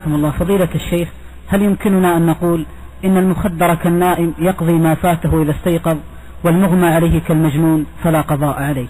الله فضيلة الشيخ، هل يمكننا أن نقول إن المخدر كالنائم يقضي ما فاته إذا استيقظ، والمغمى عليه كالمجنون فلا قضاء عليه؟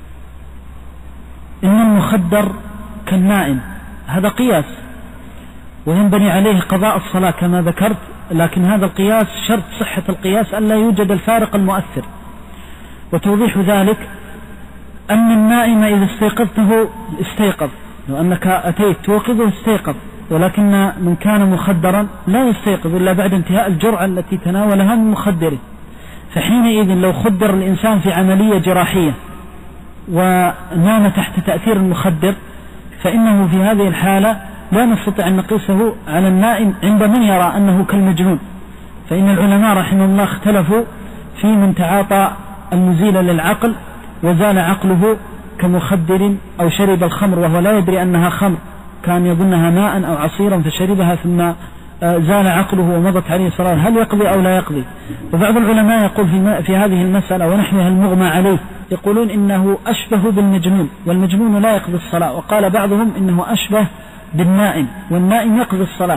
إن المخدر كالنائم هذا قياس، وينبني عليه قضاء الصلاة كما ذكرت، لكن هذا القياس شرط صحة القياس ألا يوجد الفارق المؤثر. وتوضيح ذلك أن النائم إذا استيقظته استيقظ، لو أنك أتيت توقظه استيقظ، ولكن من كان مخدرا لا يستيقظ إلا بعد انتهاء الجرعة التي تناولها من مخدره. فحينئذ لو خدر الإنسان في عملية جراحية ونام تحت تأثير المخدر، فإنه في هذه الحالة لا نستطيع أن نقيسه على النائم عند من يرى أنه كالمجنون. فإن العلماء رحمه الله اختلفوا في من تعاطى المزيل للعقل وزال عقله كمخدر، أو شرب الخمر وهو لا يدري أنها خمر، كان يظنها ماء أو عصيرا فشربها ثم زال عقله ومضت عليه الصلاة، هل يقضي أو لا يقضي؟ وبعض العلماء يقول في هذه المسألة ونحوها المغمى عليه، يقولون إنه أشبه بالمجنون، والمجنون لا يقضي الصلاة. وقال بعضهم إنه أشبه بالنائم، والنائم يقضي الصلاة.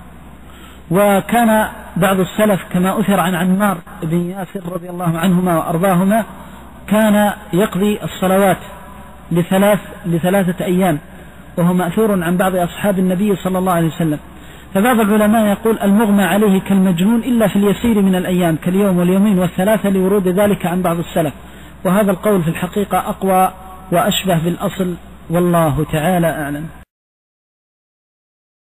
وكان بعض السلف كما أثر عن عمار بن ياسر رضي الله عنهما وأرضاهما كان يقضي الصلوات لثلاثة أيام، وهو مأثور عن بعض أصحاب النبي صلى الله عليه وسلم. فبعض العلماء يقول المغمى عليه كالمجنون إلا في اليسير من الأيام كاليوم واليومين والثلاثة، لورود ذلك عن بعض السلف. وهذا القول في الحقيقة أقوى وأشبه بالأصل، والله تعالى أعلم.